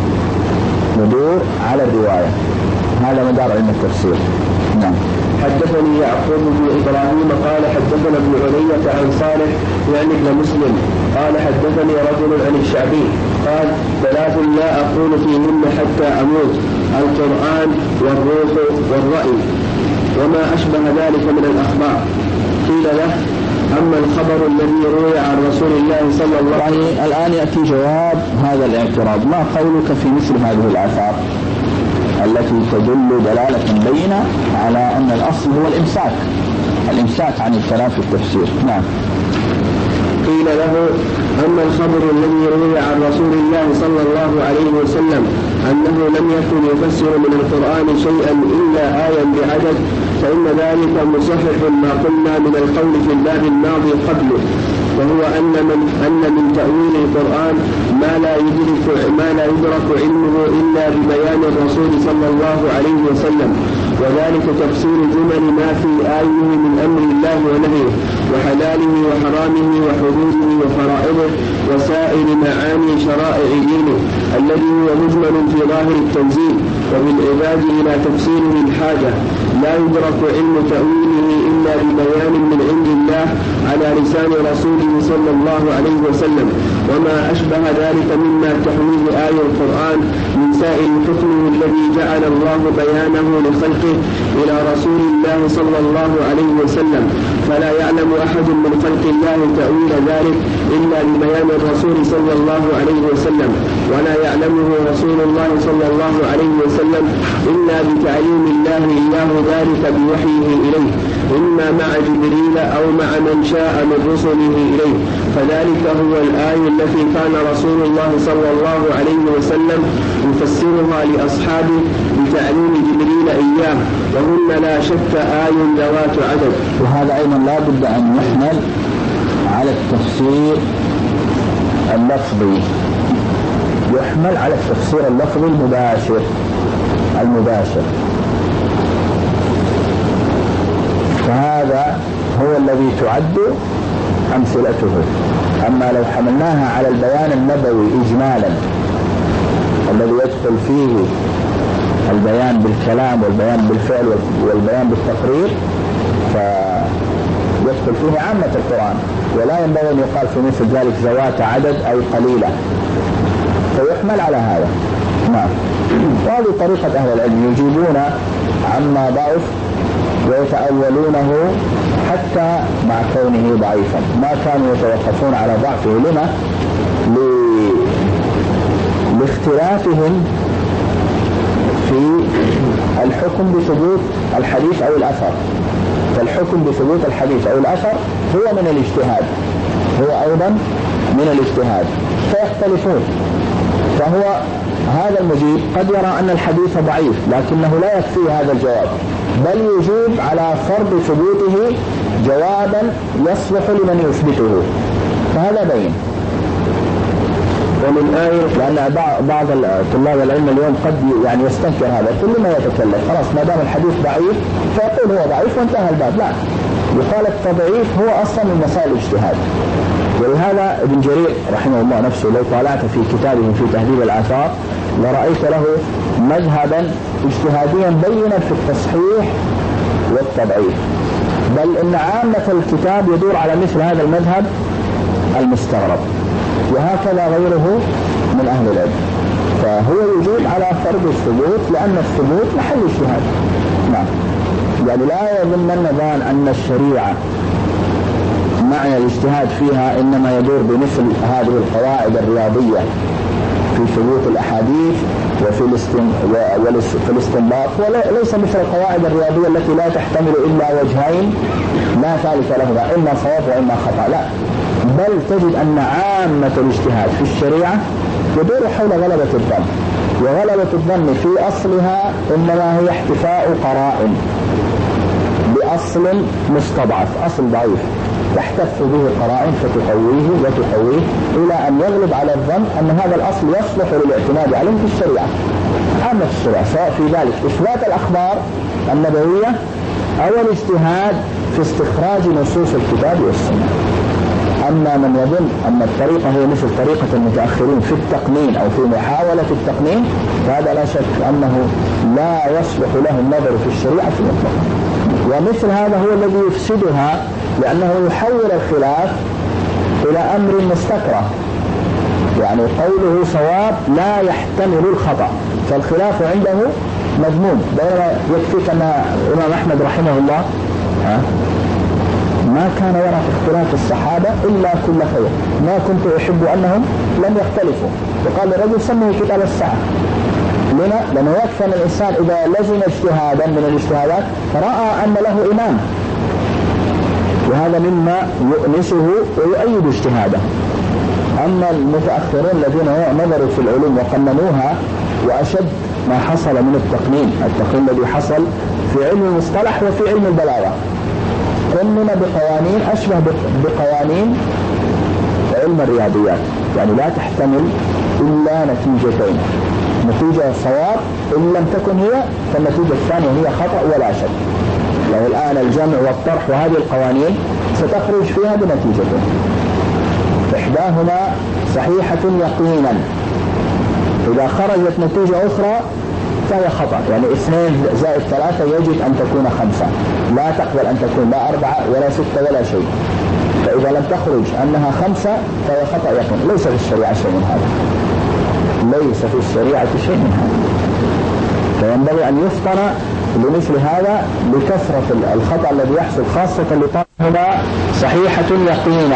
يدور على الرواية هذا مدار علم التفسير. نعم. حدثني يعقوب بن إبراهيم قال حدثنا ابن علية عن صالح يعني ابن مسلم قال حدثني رجل عن الشعبي قال ثلاث لا أقول فيهن حتى أموت: القرآن والروح والرأي وما أشبه ذلك من الأخبار. قيل له: أما الخبر الذي روي عن رسول الله صلى الله عليه وسلم. يعني الآن يأتي جواب هذا الاعتراض: ما قولك في مثل هذه الآثار التي تدل دلالة بينة على أن الأصل هو الإمساك الإمساك عن الكلام في التفسير؟ نعم. قيل له: أما الخبر الذي روي عن رسول الله صلى الله عليه وسلم أنه لم يكن يفسر من القرآن شيئا إلا آية بعدد، فإن ذلك مصحح ما قلنا من القول في الباب الماضي قبله، وهو أن من أن من تأويل القرآن ما لا يدرك ما لا يدرك علمه إلا ببيان الرسول صلى الله عليه وسلم، وذلك تفسير جمل ما في آيه من أمر الله ونهيه وحلاله وحرامه وحدوده وفرائضه وسائر معاني شرائع دينه الذي هو مجمل في ظاهر التنزيل، وبالعباد إلى تفسيره الحاجة، لا يدرك علم تأويله إلا ببيان من عند الله على لسان رسوله صلى الله عليه وسلم، وما أشبه ذلك مما تحويه آية القرآن من سائر حكمه الذي جعل الله بيانه لخلقه إلى رسول الله صلى الله عليه وسلم، فلا يعلم أحد من خلق الله تأويل ذلك إلا ببيان الرسول صلى الله عليه وسلم، ولا يعلمه رسول الله صلى الله عليه وسلم إلا بتعليم الله إياه ذلك بوحيه إليه، إما مع جبريل أو مع من شاء من رسله إليه، فذلك هو الآية التي كان رسول الله صلى الله عليه وسلم يفسرها لأصحابه بتعليم جبريل إياه، وهن لا شك آي ذوات عدد. وهذا أيضا لا بد أن يحمل على التفسير اللفظي، يحمل على التفسير اللفظي المباشر المباشر فهذا هو الذي تعد أمثلته. أما لو حملناها على البيان النبوي إجمالا الذي يدخل فيه البيان بالكلام والبيان بالفعل والبيان بالتقرير فيدخل فيه عامة القرآن، ولا ينبغي أن يقال في مثل ذلك ذوات عدد أو قليلة، فيحمل على هذا. نعم. وهذه طريقة أهل العلم، يجيبون عما ضعف ويتأولونه حتى مع كونه ضعيفا، ما كانوا يتوقفون على ضعفه. لما؟ لاختلافهم في الحكم بثبوت الحديث أو الأثر، فالحكم بثبوت الحديث أو الأثر هو من الاجتهاد، هو أيضا من الاجتهاد، فيختلفون. فهو هذا المجيب قد يرى أن الحديث ضعيف لكنه لا يكفي هذا الجواب، بل يجيب على فرض ثبوته جوابا يصلح لمن يثبته، فهذا بين. ومن آية لأن بعض طلاب العلم اليوم قد يعني يستنكر هذا، كل ما يتكلم خلاص ما دام الحديث ضعيف فيقول هو ضعيف وانتهى الباب. لا، يقال التضعيف هو أصلا من مسائل الاجتهاد. ولهذا ابن جرير رحمه الله نفسه لو طالعت في كتابه في تهذيب الآثار لرأيت له مذهبا اجتهاديا بينا في التصحيح والتضعيف، بل إن عامة الكتاب يدور على مثل هذا المذهب المستغرب، وهكذا غيره من أهل العلم. فهو يجيب على فرض الثبوت لأن الثبوت محل اجتهاد. نعم. يعني لا يظنن ظان أن الشريعة معنى الاجتهاد فيها إنما يدور بمثل هذه القواعد الرياضية في ثبوت الأحاديث وفي الاستنباط، وليس مثل القواعد الرياضية التي لا تحتمل إلا وجهين لا ثالث لهما، إما صواب وإما خطأ، لا، بل تجد أن عامة الاجتهاد في الشريعة يدور حول غلبة الظن، وغلبة الظن في أصلها إنما هي احتفاء قرائن بأصل مستضعف، أصل ضعيف تحتف به قرائن فتقويه وتقويه إلى أن يغلب على الظن أن هذا الأصل يصلح للاعتماد عليه في الشريعة، عامة الشريعة، سواء في ذلك إثبات الأخبار النبوية أو الاجتهاد في استخراج نصوص الكتاب والسنة. أما من يظن أن الطريقة هي مثل طريقة المتأخرين في التقنين أو في محاولة التقنين، فهذا لا شك أنه لا يصلح له النظر في الشريعة مطلقا، ومثل هذا هو الذي يفسدها، لأنه يحول الخلاف إلى أمر مستكره، يعني قوله صواب لا يحتمل الخطأ، فالخلاف عنده مذموم، بينما يكفيك أن الإمام أحمد رحمه الله ما كان يرى في اختلاف الصحابة إلا كل خير، ما كنت أحب أنهم لم يختلفوا، وقال للرجل سمه كتاب الساعة. لما؟ لما يكفي أن الإنسان إذا لزم اجتهادا من الاجتهادات رأى أن له إمام، وهذا مما يؤنسه ويؤيد اجتهاده. أما المتأخرون الذين نظروا في العلوم وقننوها، وأشد ما حصل من التقنين، التقنين الذي حصل في علم المصطلح وفي علم البلاغة، قنن بقوانين أشبه بقوانين علم الرياضيات، يعني لا تحتمل إلا نتيجتين، نتيجة صواب إن لم تكن هي، فالنتيجة الثانية هي خطأ ولا شك. لو الآن الجمع والطرح وهذه القوانين ستخرج فيها بنتيجتين، إحداهما صحيحة يقينا، إذا خرجت نتيجة أخرى فهي خطأ، يعني اثنين زائد ثلاثة يجب أن تكون خمسة، لا تقبل أن تكون لا أربعة ولا ستة ولا شيء، فإذا لم تخرج أنها خمسة فهي خطأ يقين. ليس في الشريعة شيء من هذا، ليس في الشريعة شيء من هذا، فينبغي أن يفطن لمثل هذا لكثرة الخطأ الذي يحصل، خاصة لطالبهما صحيحة يقينا،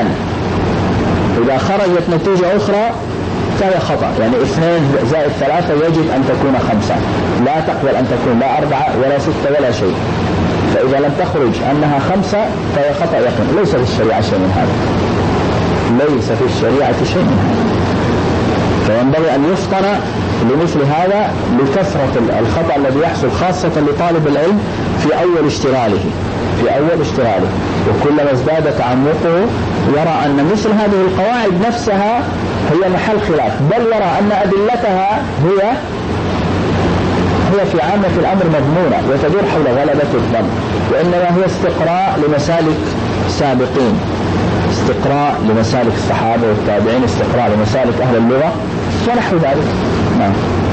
إذا خرجت نتيجة أخرى فهي خطأ، يعني اثنين زائد ثلاثة يجب أن تكون خمسة، لا تقبل أن تكون لا أربعة ولا ستة ولا شيء، فإذا لم تخرج أنها خمسة فهي خطأ يقين. ليس في الشريعة شيء من هذا، ليس في الشريعة شيء من هذا، فينبغي أن يفطن لمثل هذا لكثرة الخطأ الذي يحصل، خاصة لطالب العلم في أول اشتغاله في أول اشتغاله وكلما ازداد تعمقه يرى أن مثل هذه القواعد نفسها هي محل خلاف، بل يرى أن أدلتها هي هي في عامة الأمر مضمونة وتدور حول غلبة الظن، وإنما هي استقراء لمسالك سابقين، استقراء لمسالك الصحابة والتابعين، استقراء لمسالك أهل اللغة ونحو ذلك. نعم.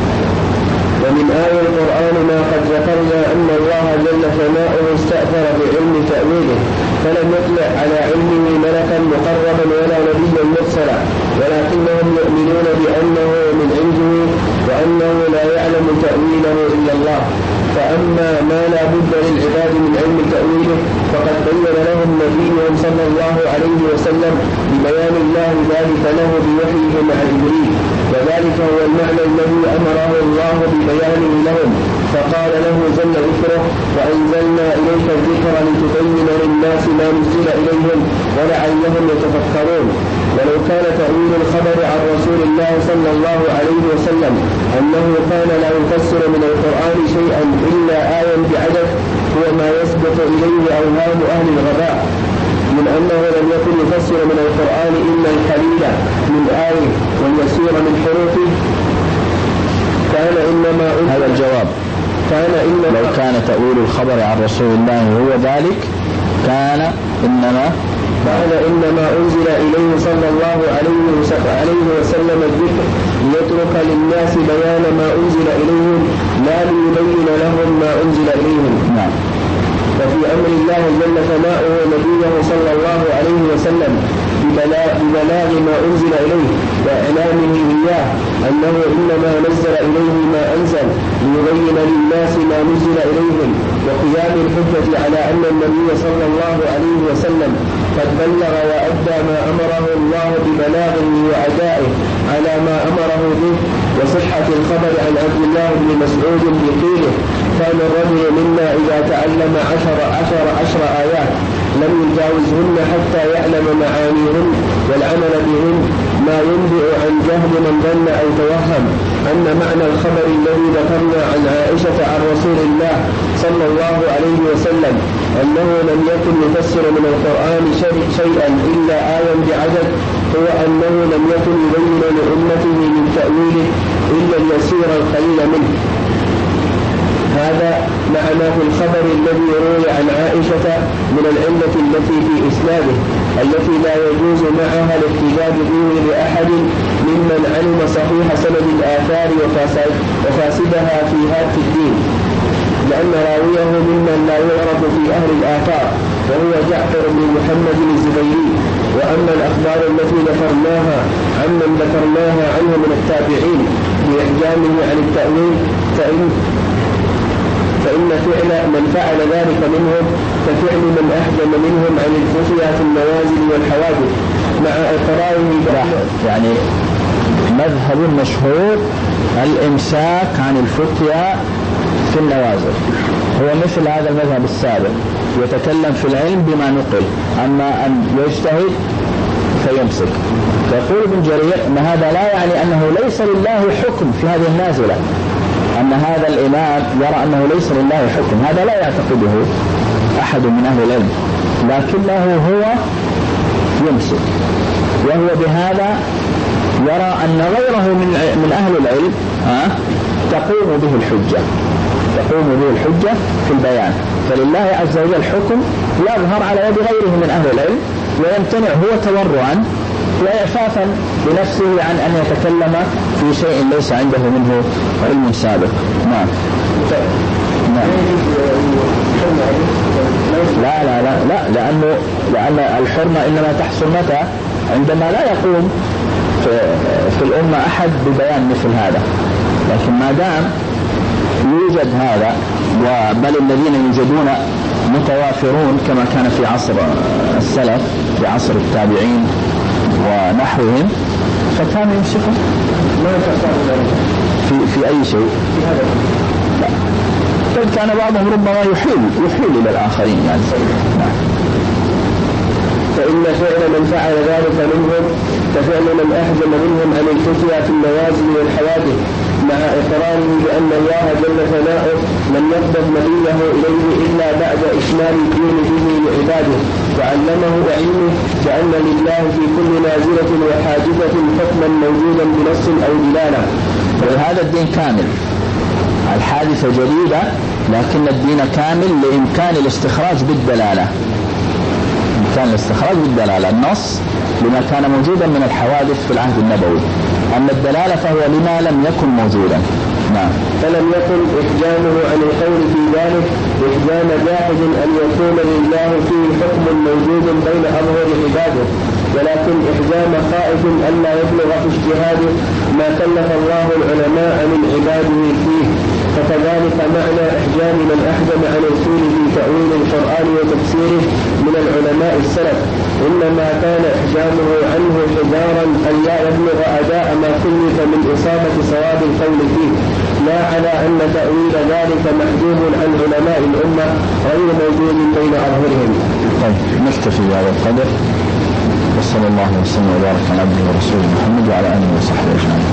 ومن آية القرآن ما قد ذكرنا أن الله جل ثناؤه استأثر بعلم تأويله، فلم يطلع على علمه ملكا مقربا ولا نبيا مرسلا، ولكنهم يؤمنون بأنه من عنده وأنه لا يعلم تأويله إلا الله. فأما ما لا بد للعباد من علم تأويله فقد بين لهم نبيهم صلى الله عليه وسلم ببيان الله ذلك له بوحيه مع جبريل، وذلك هو المعنى الذي أمره الله ببيانه لهم، فقال له جل ذكره: وأنزلنا إليك الذكر لتبين للناس ما نزل إليهم ولعلهم يتفكرون. ولو كان تأويل الخبر عن رسول الله صلى الله عليه وسلم أنه كان لا يفسر من القرآن شيئا إلا آية بعدد، هو ما يسبق إليه أوهام أهل الغباء من أنه لم يكن يفسر من القرآن إلا القليل من آية واليسير من حروفه، كان إنما هذا الجواب كان إنما لو كان تأويل الخبر عن رسول الله هو ذلك كان إنما كان إنما أنزل إليه صلى الله عليه وسلم الذكر ليترك للناس بيان ما أنزل إليهم لا ليبين لهم ما أنزل إليهم. نعم. ففي أمر الله جل ثناؤه نبيه صلى الله عليه وسلم ببلاغ ما أنزل إليه وإعلامه إياه أنه إنما نزل إليه ما أنزل ليبين للناس ما نزل إليهم، وقيام الحجة على أن النبي صلى الله عليه وسلم قد بلغ وأدى ما أمره الله ببلاغه وأدائه على ما أمره به. وصحة الخبر عن عبد الله بن مسعود بقيله: كان الرجل منا إذا تعلم عشر عشر عشر آيات لم يجاوزهن حتى يعلم معانيهن والعمل بهن، ما ينبئ عن جهل من ظن أو توهم أن معنى الخبر الذي ذكرنا عن عائشة عن رسول الله صلى الله عليه وسلم أنه لم يكن يفسر من القرآن شيئا إلا آيا بعدد، هو أنه لم يكن يبين لأمته من تأويله إلا اليسير القليل منه. هذا معناه الخبر الذي روي عن عائشة من العلة التي في إسناده التي لا يجوز معها الاحتجاج به لأحد ممن علم صحيح سند الآثار وفاسدها في هذا الدين، لأن راويه ممن لا يعرف في أهل الآثار وهو جعفر بن محمد الزبيري. وأما الأخبار التي ذكرناها عمن ذكرناها عنه من التابعين بإحجامه عن التأويل فإن فإن فعل من فعل ذلك منهم كفعل من أحجم منهم عن الفتيا في النوازل والحوادث مع إقراره. يعني مذهب مشهور الإمساك عن الفتيا في النوازل، هو مثل هذا المذهب السابق، يتكلم في العلم بما نقل، أما أن يجتهد فيمسك. فيقول ابن جرير أن هذا لا يعني أنه ليس لله حكم في هذه النازلة، أن هذا الإمام يرى أنه ليس لله حكم، هذا لا يعتقده أحد من أهل العلم، لكنه هو يمسك. وهو بهذا يرى أن غيره من من أهل العلم أه؟ تقوم به الحجة تقوم به الحجة في البيان. فلله عز وجل حكم يظهر على يد غيره من أهل العلم، ويمتنع هو تورعا وإعفافا بنفسه عن أن يتكلم في شيء ليس عنده منه علم سابق. نعم. نعم. لا لا لا لا لأنه لأن الحرمة إنما تحصل متى؟ عندما لا يقوم في, في الأمة أحد ببيان مثل هذا. لكن ما دام يوجد هذا، وبل الذين يوجدون متوافرون كما كان في عصر السلف في عصر التابعين ونحوهم، فكانوا يمسكون في في أي شيء. لا، بل كان بعضهم ربما يحيل يحيل إلى الآخرين يعني. نعم. فإن فعل من فعل ذلك منهم كفعل من أحجم منهم عن الفتيا في النوازل والحوادث، مع إقراره بأن الله جل ثناؤه لم يقبض نبيه إليه إلا بعد إكمال الدين به لعباده، وعلمه علمه بأن لله في كل نازلة وحاجزة حكما موجودا بنص أو دلالة. وهذا الدين كامل، الحادثة جديدة لكن الدين كامل لإمكان الاستخراج بالدلالة، إمكان الاستخراج بالدلالة، النص لما كان موجودا من الحوادث في العهد النبوي، أما الدلالة فهو لما لم يكن موجودا. نعم. فلم يكن إحجامه عن القول في ذلك إحجام جاهز أن يكون لله فيه حكم موجود بين أظهر عباده، ولكن إحجام خائف ألا يبلغ في اجتهاده ما كلف الله العلماء من عباده فيه. فكذلك معنى إحجام من أحجم عن الرسول في تأويل القرآن وتفسيره من العلماء السلف، إنما كان إحجامه عنه حجارا أن لا يبلغ أداء ما كلف من إصابة صواب القول فيه، لا على أن تأويل ذلك محجوب عن علماء الأمة غير موجود بين أظهرهم. طيب نكتفي بهذا القدر، وصلى الله وسلم وبارك على عبده ورسوله محمد وعلى آله وصحبه أجمعين.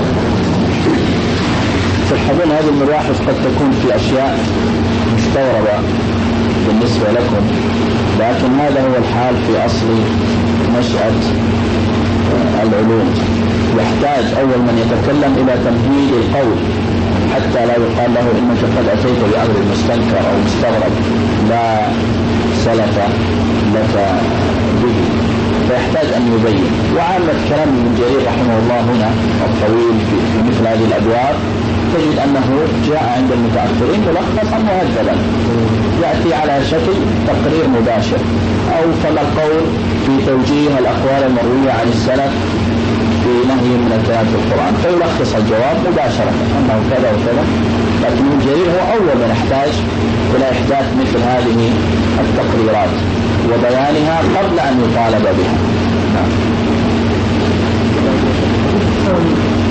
تلحظون هذه المباحث قد تكون في أشياء مستغربة بالنسبة لكم، لكن هذا هو الحال في أصل نشأة العلوم. يحتاج أول من يتكلم إلى تمهيد القول حتى لا يقال له إنك قد أتيت بأمر مستنكر أو مستغرب لا سلف لك به، فيحتاج أن يبين. وعامة كلام ابن جرير رحمه الله هنا الطويل في مثل هذه الأبواب تجد أنه جاء عند المتأخرين ملخصا مهذبا، يأتي على شكل تقرير مباشر، أو كما القول في توجيه الأقوال المروية عن السلف في نهي من الكلام في القرآن، فيلخص الجواب مباشرة أنه كذا وكذا. لكن ابن جرير هو أول من يحتاج إلى إحداث مثل هذه التقريرات، وبيانها قبل أن يطالب بها. نعم.